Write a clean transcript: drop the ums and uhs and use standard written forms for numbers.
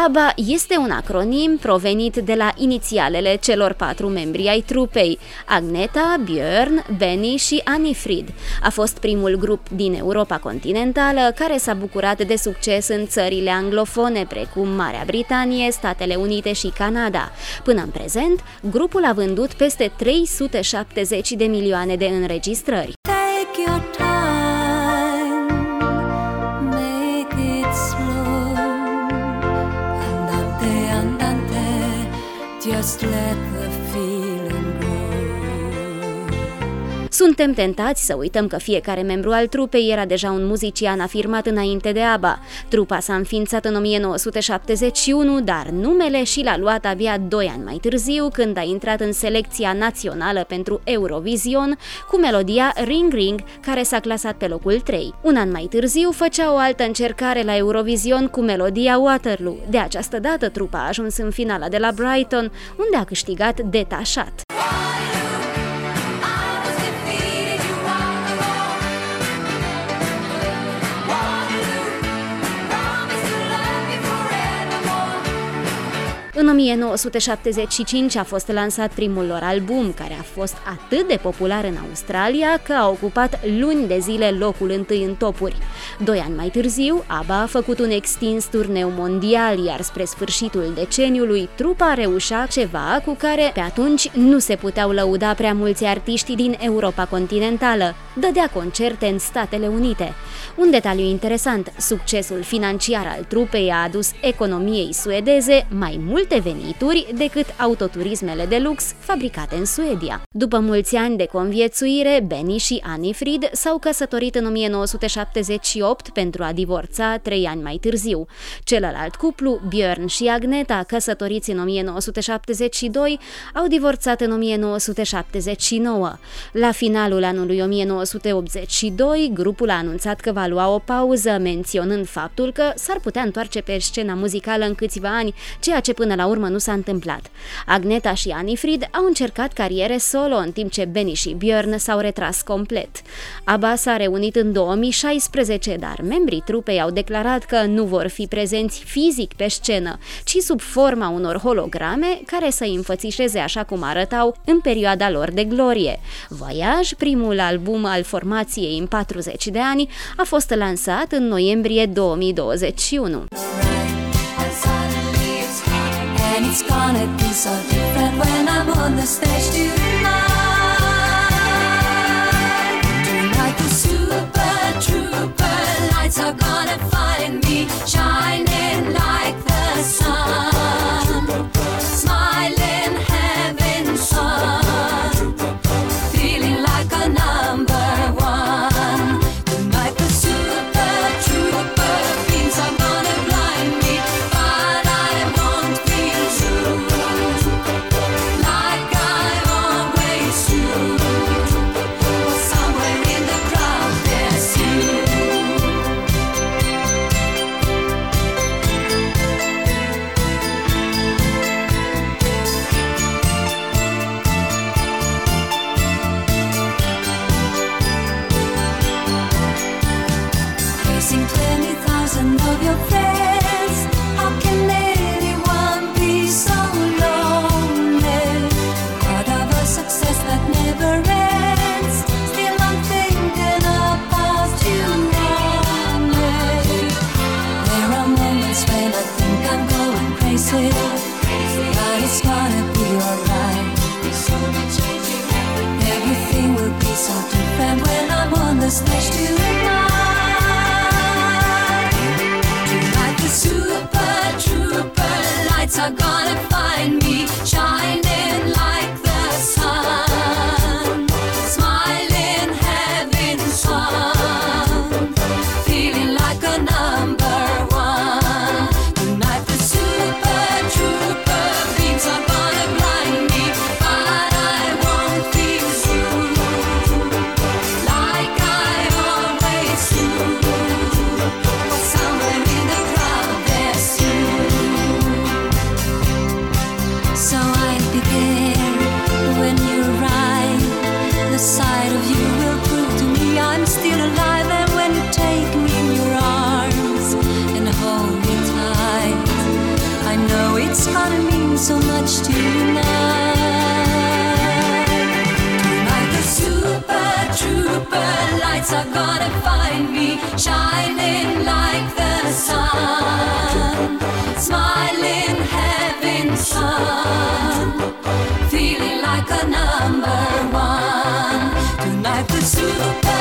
ABBA este un acronim provenit de la inițialele celor 4 membri ai trupei, Agneta, Björn, Benny și Anni-Frid. A fost primul grup din Europa continentală care s-a bucurat de succes în țările anglofone, precum Marea Britanie, Statele Unite și Canada. Până în prezent, grupul a vândut peste 370 de milioane de înregistrări. Take your time, make it slow. Andante, andante, just let the feeling grow. Suntem tentați să uităm că fiecare membru al trupei era deja un muzician afirmat înainte de ABBA. Trupa s-a înființat în 1971, dar numele și l-a luat abia 2 ani mai târziu, când a intrat în selecția națională pentru Eurovision cu melodia Ring Ring, care s-a clasat pe locul 3. Un an mai târziu făcea o altă încercare la Eurovision cu melodia Waterloo. De această dată trupa a ajuns în finala de la Brighton, unde a câștigat detașat. În 1975 a fost lansat primul lor album, care a fost atât de popular în Australia că a ocupat luni de zile locul întâi în topuri. 2 ani mai târziu, ABBA a făcut un extins turneu mondial, iar spre sfârșitul deceniului, trupa reușea ceva cu care pe atunci nu se puteau lăuda prea mulți artiști din Europa continentală: dădea concerte în Statele Unite. Un detaliu interesant: succesul financiar al trupei a adus economiei suedeze mai multe venituri decât autoturismele de lux fabricate în Suedia. După mulți ani de conviețuire, Benny și Anni-Frid s-au căsătorit în 1978 pentru a divorța 3 ani mai târziu. Celălalt cuplu, Björn și Agneta, căsătoriți în 1972, au divorțat în 1979. La finalul anului 1982, grupul a anunțat că va lua o pauză, menționând faptul că s-ar putea întoarce pe scena muzicală în câțiva ani, ceea ce până la urmă nu s-a întâmplat. Agneta și Anni-Frid au încercat cariere solo, în timp ce Benny și Björn s-au retras complet. ABBA s-a reunit în 2016, dar membrii trupei au declarat că nu vor fi prezenți fizic pe scenă, ci sub forma unor holograme care să îi înfățișeze așa cum arătau în perioada lor de glorie. Voyage, primul album al formației în 40 de ani, a fost lansat în noiembrie 2021. And it's gonna be so different when I'm on the stage tonight. Tonight the super trooper lights are gonna find me shining like the sun, smiling, having fun, feeling like a number one. Tonight the super trooper beams are gonna blind me, but I won't feel true, like I always do. Somewhere in the crowd there's you. Facing 20,000 of your friends, how can anyone be so lonely? Part of a success that never ends. Still I'm thinking about you only. There are moments when I think I'm going crazy, but it's gonna be alright. Everything will be so different when I'm on the stage tonight. Tonight the super trooper lights are gonna find me shining like the sun, smiling, having fun, feeling like a number one. Tonight the super trooper beams are gonna blind me, but I won't feel true, like I always so much tonight. Tonight the super trooper lights are gonna find me, shining like the sun, smiling, having fun, feeling like a number one. Tonight the super